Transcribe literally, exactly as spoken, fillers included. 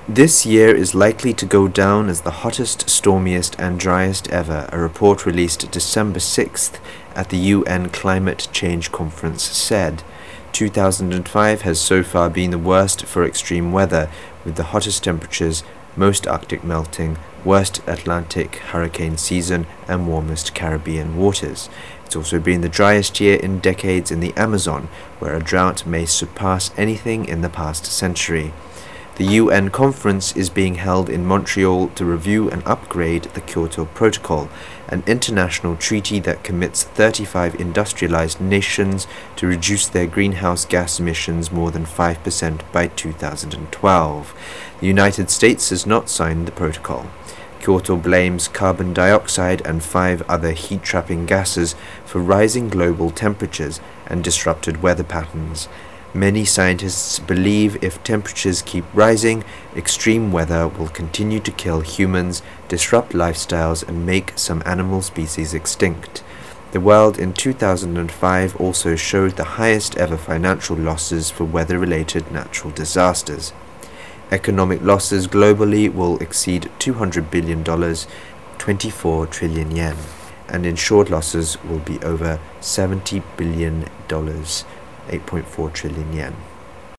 This year is likely to go down as the hottest, stormiest and driest ever, a report released December sixth at the U N Climate Change Conference said. two thousand five has so far been the worst for extreme weather, with the hottest temperatures, most Arctic melting, worst Atlantic hurricane season and warmest Caribbean waters. It's also been the driest year in decades in the Amazon, where a drought may surpass anything in the past century. The U N conference is being held in Montreal to review and upgrade the Kyoto Protocol, an international treaty that commits thirty-five industrialized nations to reduce their greenhouse gas emissions more than five percent by two thousand twelve. The United States has not signed the protocol. Kyoto blames carbon dioxide and five other heat-trapping gases for rising global temperatures and disrupted weather patterns. Many scientists believe if temperatures keep rising, extreme weather will continue to kill humans, disrupt lifestyles, and make some animal species extinct. The world in two thousand five also showed the highest ever financial losses for weather-related natural disasters. Economic losses globally will exceed two hundred billion dollars, twenty-four trillion yen, and insured losses will be over seventy billion dollars, eight point four trillion yen.